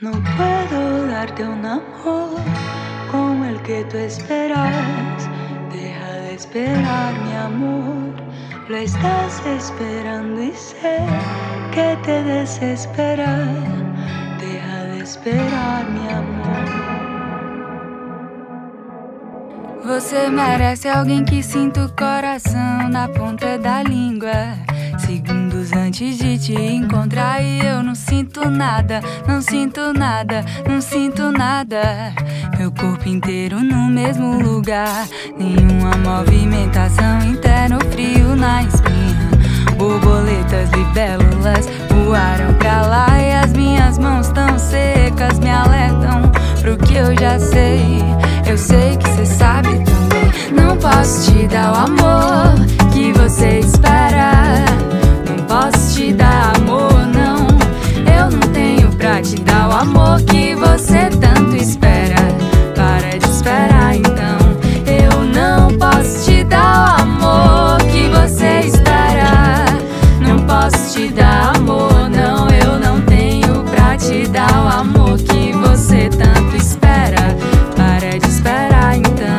No puedo darte un amor como el que tú esperas. Deja de esperar, mi amor. Lo estás esperando y sé que te desespera. Deja de esperar, mi amor. Você merece alguém que sinta o coração na ponta da língua. Segundos antes de te encontrar e eu não sinto nada, não sinto nada, não sinto nada. Meu corpo inteiro no mesmo lugar, nenhuma movimentação interna, o frio na espinha. Borboletas, libélulas voaram pra lá e as minhas mãos tão secas me alertam pro que eu já sei. Eu sei que cê sabe também. Não posso te dar o amor que você espera. Não posso te dar amor, não. Eu não tenho pra te dar o amor que você tanto espera. Para de esperar então. Eu não posso te dar o amor que você espera. Não posso te dar amor, não. Eu não tenho pra te dar o amor que você tanto espera. Para de esperar então.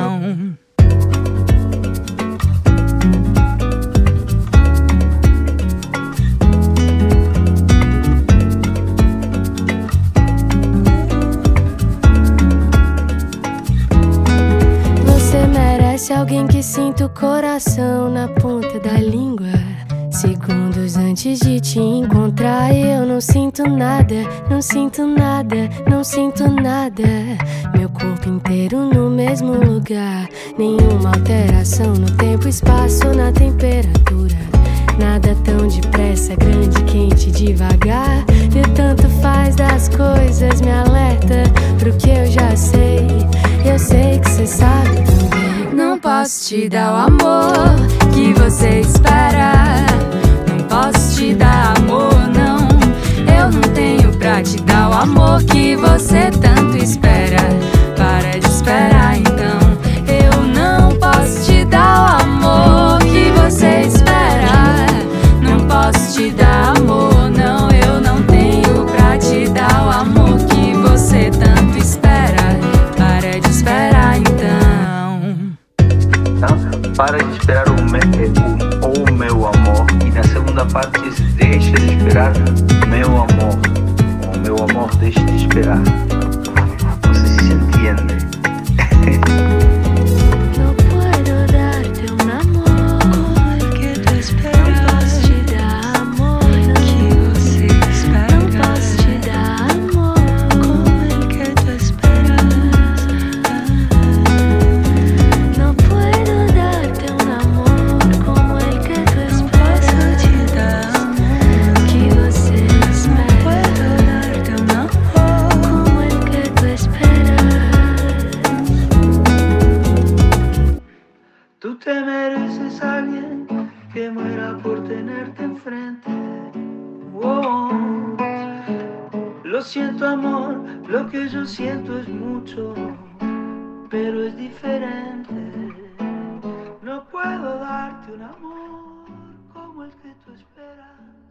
Você merece alguém que sinta o coração na ponta da língua. Segundos antes de te encontrar e eu não sinto nada, não sinto nada, não sinto nada. Meu corpo inteiro no mesmo lugar, nenhuma alteração no tempo, espaço, na temperatura. Nada tão depressa, grande, quente, devagar. E o tanto faz das coisas me alerta pro que eu já sei. Eu sei que cê sabe também. Não posso te dar o amor que você espera. Não posso te dar amor, não. Eu não tenho pra te dar o amor que você tanto espera. Para de esperar então. Eu não posso te dar o amor que você espera. Não posso te dar amor, não. Eu não tenho pra te dar o amor que você tanto espera. Para de esperar então. Então, para de esperar o meu amor. E na segunda parte diz, deixa de esperar meu amor. O meu amor deixa de esperar. Não sei se entende. No puedo darte un amor Como el que tú esperas. Não posso te dar amor, Que você espera. não posso te dar amor. Como el que tú esperas. No puedo darte un amor como el que tú Não posso esperas. te dar amor. Que você espera Puedo darte un amor. como el que tú esperas. Tú te mereces a alguien que muera por tenerte enfrente. Oh, lo siento amor, lo que yo siento es mucho, pero es diferente. No puedo darte un amor como el que tú esperas.